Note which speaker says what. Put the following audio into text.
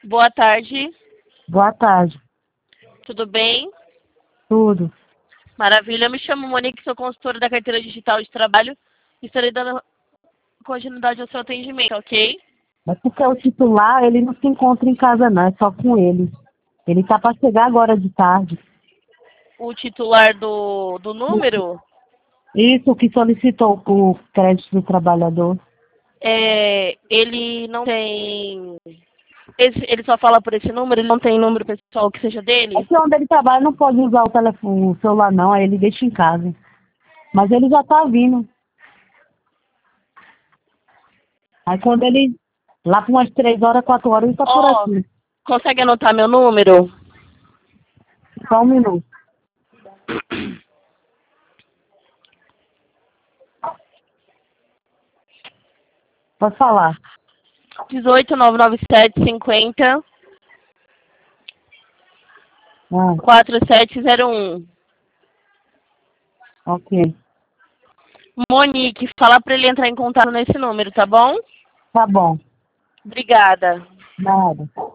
Speaker 1: Boa tarde,
Speaker 2: Boa tarde.
Speaker 1: tudo bem?
Speaker 2: Tudo.
Speaker 1: Maravilha, eu me chamo Monique, sou consultora da carteira digital de trabalho e estarei dando continuidade ao seu atendimento, ok?
Speaker 2: Mas porque o titular, ele não se encontra em casa não, é só com ele. Ele tá para chegar agora de tarde.
Speaker 1: O titular do número,
Speaker 2: Isso que solicitou o crédito do trabalhador.
Speaker 1: ele não tem... ele só fala por esse número, ele não tem número pessoal que seja
Speaker 2: É
Speaker 1: dele?
Speaker 2: que onde ele trabalha não pode usar o telefone, o celular não, aí ele deixa em casa. Mas ele já tá vindo. Aí quando ele, lá por umas 3 horas, 4 horas, ele tá por
Speaker 1: Ó,
Speaker 2: aqui.
Speaker 1: consegue anotar meu número?
Speaker 2: Só um minuto. Pode falar.
Speaker 1: 1899750
Speaker 2: Ah,
Speaker 1: 4701.
Speaker 2: ok.
Speaker 1: Monique, fala para ele entrar em contato nesse número, tá bom?
Speaker 2: Tá bom.
Speaker 1: Obrigada.
Speaker 2: Nada.